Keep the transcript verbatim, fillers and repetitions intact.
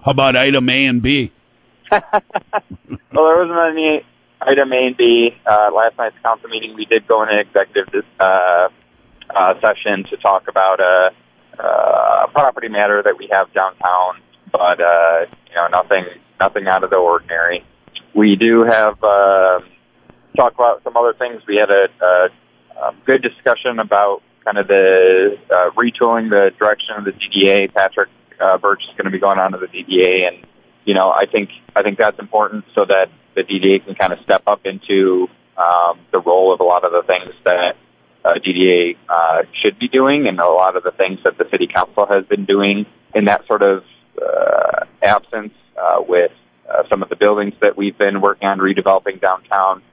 How about item A and B? Well, there wasn't any item A and B. Uh, last night's council meeting, we did go in an executive uh, uh, session to talk about a, a property matter that we have downtown, but uh, you know, nothing, nothing out of the ordinary. We do have uh, talk about some other things. We had a, a, a good discussion about kind of the uh, retooling the direction of the D D A. Patrick uh, Birch is going to be going on to the D D A, and you know, I think I think that's important so that the D D A can kind of step up into um, the role of a lot of the things that uh, D D A uh, should be doing, and a lot of the things that the city council has been doing in that sort of uh, absence uh, with uh, some of the buildings that we've been working on redeveloping downtown.